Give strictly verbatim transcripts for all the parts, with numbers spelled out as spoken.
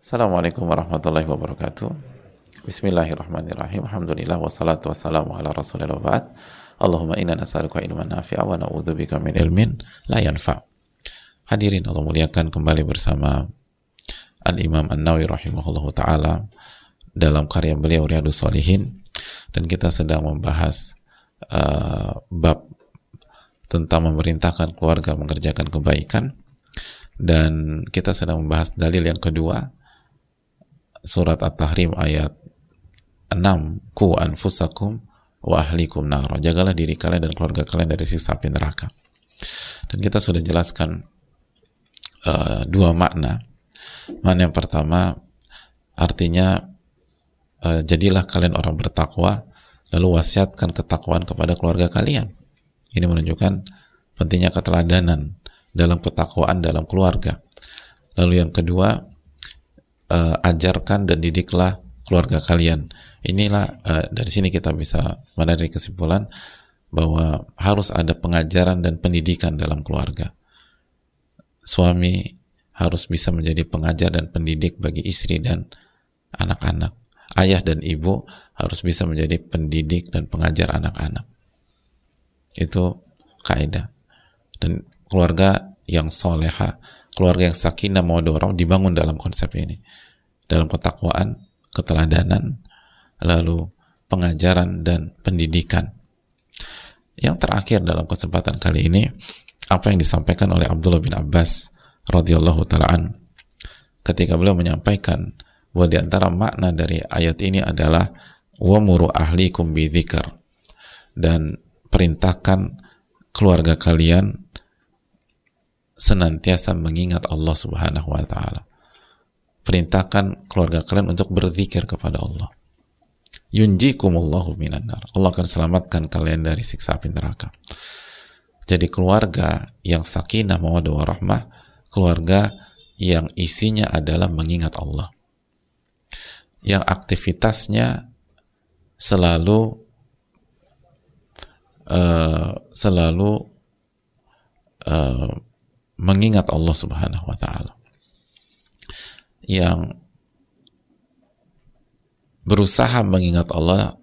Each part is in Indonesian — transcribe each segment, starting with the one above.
Assalamualaikum warahmatullahi wabarakatuh. Bismillahirrahmanirrahim. Alhamdulillah wassalatu wassalamu ala rasulillah wa ba'd. Allahumma inna nas'aluka ilman nafi'a wa na'udzubika min ilmin la yanfa'. Hadirin Allah muliakan, kembali bersama Al-Imam An-Nawawi rahimahullahu ta'ala dalam karya beliau Riyadhus Shalihin, dan kita sedang membahas uh, bab tentang memerintahkan keluarga mengerjakan kebaikan, dan kita sedang membahas dalil yang kedua, surat At-Tahrim ayat enam, ku anfusakum wa ahlikum nar, jagalah diri kalian dan keluarga kalian dari siksa api neraka. Dan kita sudah jelaskan uh, dua makna. Makna yang pertama artinya uh, jadilah kalian orang bertakwa, lalu wasiatkan ketakwaan kepada keluarga kalian. Ini menunjukkan pentingnya keteladanan dalam ketakwaan dalam keluarga. Lalu yang kedua, uh, ajarkan dan didiklah keluarga kalian. Inilah uh, dari sini kita bisa menarik kesimpulan bahwa harus ada pengajaran dan pendidikan dalam keluarga. Suami harus bisa menjadi pengajar dan pendidik bagi istri dan anak-anak. Ayah dan ibu harus bisa menjadi pendidik dan pengajar anak-anak. Itu kaidah. Dan keluarga yang soleha, keluarga yang sakinah mawaddah warahmah dibangun dalam konsep ini, dalam ketakwaan, keteladanan, lalu pengajaran dan pendidikan. Yang terakhir dalam kesempatan kali ini, apa yang disampaikan oleh Abdullah bin Abbas radhiyallahu taala an, ketika beliau menyampaikan bahwa di antara makna dari ayat ini adalah wamuru ahlikum bidzikr, dan perintahkan keluarga kalian senantiasa mengingat Allah Subhanahu wa taala. Perintahkan keluarga kalian untuk berzikir kepada Allah. Yunjikumullahu minan nar. Allah akan selamatkan kalian dari siksa api neraka. Jadi keluarga yang sakinah mawaddah warahmah, keluarga yang isinya adalah mengingat Allah, yang aktivitasnya selalu uh, selalu uh, mengingat Allah Subhanahu wa ta'ala, yang berusaha mengingat Allah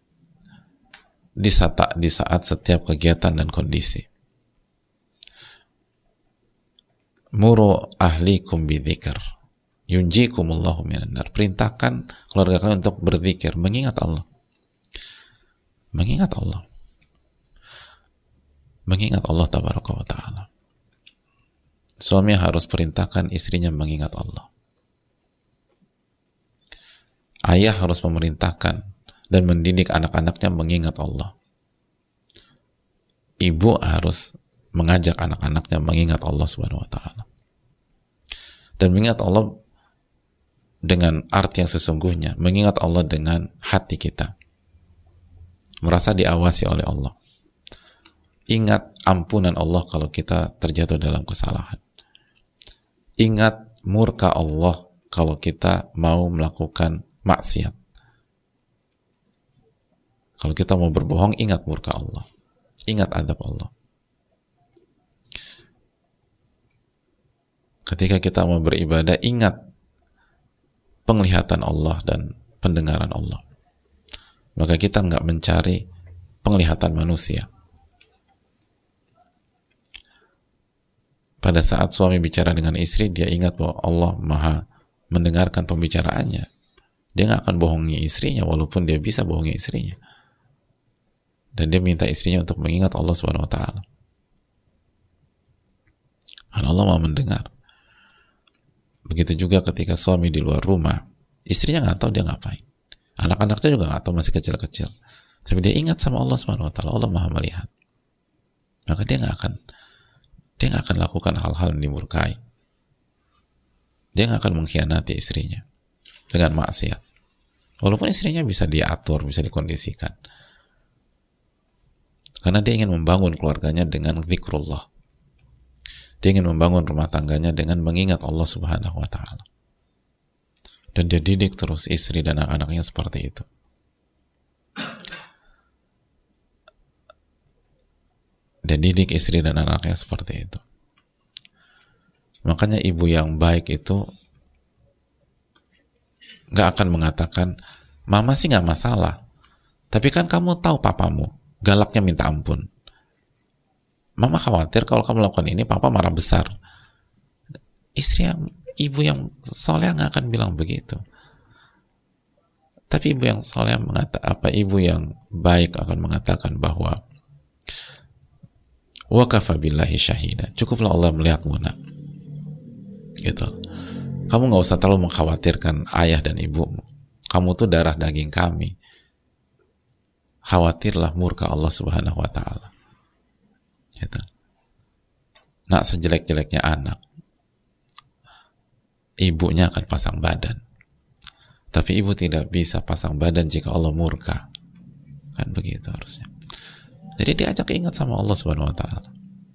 di saat, di saat setiap kegiatan dan kondisi. Muru ahlikum bidzikr yunjikumullahu minan nar. Perintahkan keluarga kalian untuk berzikir, mengingat Allah. Mengingat Allah. Mengingat Allah tabaraka wa ta'ala. Suami harus perintahkan istrinya mengingat Allah. Ayah harus memerintahkan dan mendidik anak-anaknya mengingat Allah. Ibu harus mengajak anak-anaknya mengingat Allah Subhanahu wa ta'ala. Dan mengingat Allah dengan arti yang sesungguhnya, mengingat Allah dengan hati kita, merasa diawasi oleh Allah. Ingat ampunan Allah kalau kita terjatuh dalam kesalahan. Ingat murka Allah kalau kita mau melakukan maksiat. Kalau kita mau berbohong, ingat murka Allah. Ingat adab Allah. Ketika kita mau beribadah, ingat penglihatan Allah dan pendengaran Allah. Maka kita nggak mencari penglihatan manusia. Pada saat suami bicara dengan istri, dia ingat bahwa Allah maha mendengarkan pembicaraannya. Dia nggak akan bohongi istrinya, walaupun dia bisa bohongi istrinya. Dan dia minta istrinya untuk mengingat Allah Subhanahu wa ta'ala. Karena Allah maha mendengar. Begitu juga ketika suami di luar rumah, istrinya nggak tahu dia ngapain. Anak-anaknya juga nggak tahu, masih kecil-kecil. Tapi dia ingat sama Allah Subhanahu wa ta'ala, Allah maha melihat. Maka dia nggak akan dia nggak akan lakukan hal-hal yang dimurkai. Dia nggak akan mengkhianati istrinya dengan maksiat. Walaupun istrinya bisa diatur, bisa dikondisikan. Karena dia ingin membangun keluarganya dengan zikrullah. Dia ingin membangun rumah tangganya dengan mengingat Allah Subhanahu wa ta'ala. Dan dia didik terus istri dan anak-anaknya seperti itu. Dia didik istri dan anaknya seperti itu. Makanya ibu yang baik itu nggak akan mengatakan, mama sih nggak masalah, tapi kan kamu tahu papamu galaknya minta ampun. Mama khawatir kalau kamu lakukan ini, papa marah besar. Istri yang, ibu yang soleh nggak akan bilang begitu. Tapi ibu yang soleh mengatakan apa? Ibu yang baik akan mengatakan bahwa wa kafa billahi syahida. Cukuplah Allah melihatmu, nak. Gitu. Kamu nggak usah terlalu mengkhawatirkan ayah dan ibumu. Kamu tuh darah daging kami. Khawatirlah murka Allah Subhanahu wa taala. Gitu. Nak, sejelek-jeleknya anak, ibunya akan pasang badan. Tapi ibu tidak bisa pasang badan jika Allah murka. Kan begitu harusnya. Jadi diajak ingat sama Allah Subhanahu wa taala.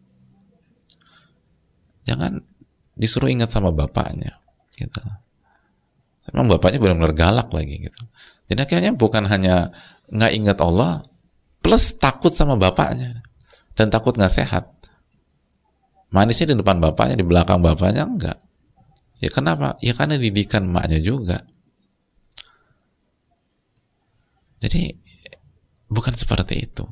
Jangan disuruh ingat sama bapaknya, gitu. Memang bapaknya benar-benar galak lagi, gitu. Jadi akhirnya bukan hanya nggak ingat Allah, plus takut sama bapaknya dan takut nggak sehat. Manisnya di depan bapaknya, di belakang bapaknya enggak. Ya kenapa? Ya karena didikan emaknya juga. Jadi bukan seperti itu.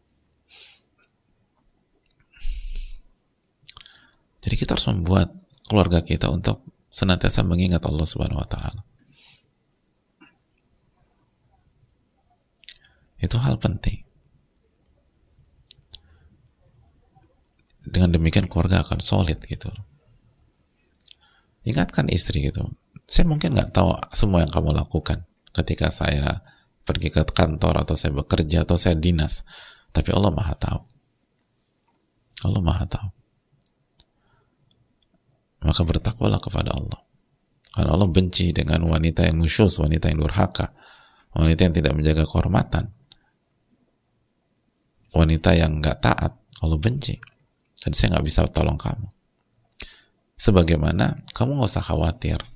Jadi kita harus membuat keluarga kita untuk senantiasa mengingat Allah Subhanahu wa taala. Itu hal penting. Dengan demikian keluarga akan solid, gitu. Ingatkan istri, gitu. Saya mungkin nggak tahu semua yang kamu lakukan ketika saya pergi ke kantor atau saya bekerja atau saya dinas, tapi Allah Maha tahu. Allah Maha tahu. Maka bertakwalah kepada Allah. Karena Allah benci dengan wanita yang nusyus, wanita yang durhaka, wanita yang tidak menjaga kehormatan, wanita yang nggak taat. Allah benci. Dan saya nggak bisa tolong kamu. Sebagaimana kamu nggak usah khawatir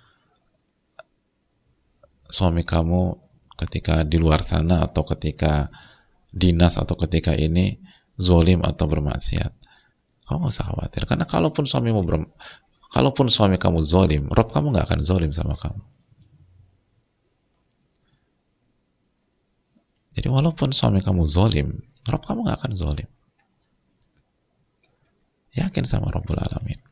suami kamu ketika di luar sana atau ketika dinas atau ketika ini zolim atau bermaksiat. Kamu nggak usah khawatir, karena kalaupun suamimu ber, kalaupun suami kamu zolim, Rob kamu nggak akan zolim sama kamu. Jadi walaupun suami kamu zolim, Rob kamu nggak akan zolim. Yakin sama Rabbul Alamin.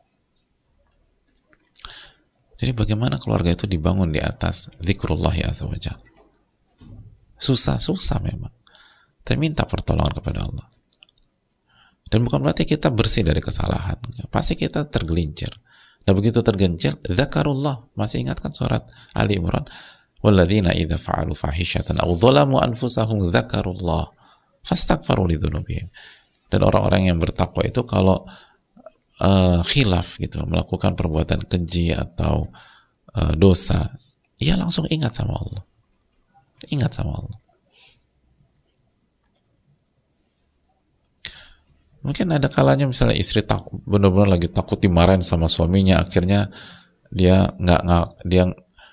Jadi bagaimana keluarga itu dibangun di atas zikrullah azza wa jalla. Susah-susah memang. Tapi minta pertolongan kepada Allah. Dan bukan berarti kita bersih dari kesalahan. Pasti kita tergelincir. Dan begitu tergelincir, dzakarullah. Masih ingatkan surat Ali Imran. Walladzina idza fa'alu fahishatan aw dzalamu anfusahum dzakarullah fastaghfaru lidzunubihim. Dan orang-orang yang bertakwa itu kalau uh, khilaf gitu, melakukan perbuatan keji atau uh, dosa, ia langsung ingat sama Allah. Ingat sama Allah. Mungkin ada kalanya misalnya istri tak benar-benar lagi takut dimarahin sama suaminya, akhirnya dia nggak nggak dia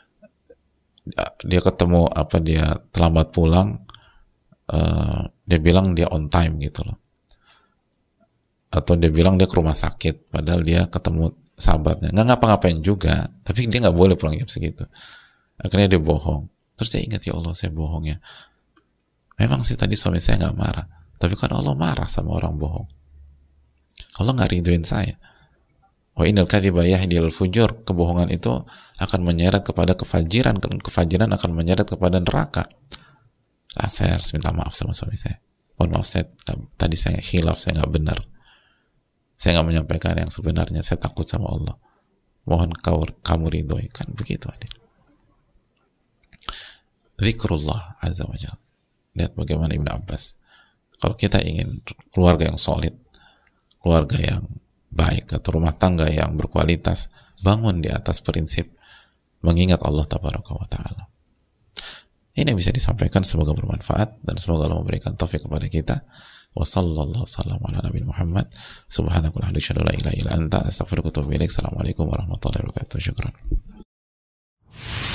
dia ketemu apa dia terlambat pulang, uh, dia bilang dia on time gitu loh, atau dia bilang dia ke rumah sakit padahal dia ketemu sahabatnya, nggak ngapa-ngapain juga, tapi dia nggak boleh pulang jam segitu. Akhirnya dia bohong. Terus dia ingat, ya Allah saya bohong ya. Memang sih tadi suami saya nggak marah, tapi kan Allah marah sama orang bohong. Allah nggak ridhoin saya. Wa innal kadhiba yahdil fujur. Kebohongan itu akan menyeret kepada kefajiran, kefajiran akan menyeret kepada neraka. Lah saya harus minta maaf sama suami saya. Mohon maaf, saya tadi saya khilaf, saya nggak benar. Saya nggak menyampaikan yang sebenarnya. Saya takut sama Allah. Mohon kau, kamu ridhoi. Kan begitu adik. Zikrullah azza wa jalla. Lihat bagaimana Ibnu Abbas. Kalau kita ingin keluarga yang solid, keluarga yang baik, atau rumah tangga yang berkualitas, bangun di atas prinsip mengingat Allah tabaraka wa ta'ala. Ini bisa disampaikan, semoga bermanfaat dan semoga Allah memberikan taufik kepada kita. Wa sallallahu sallam ala nabi Muhammad. Subhanakallahumma wa bihamdika la ilaha illa anta astaghfiruka wa atubu ilaik. Assalamualaikum warahmatullahi wabarakatuh. Syukran.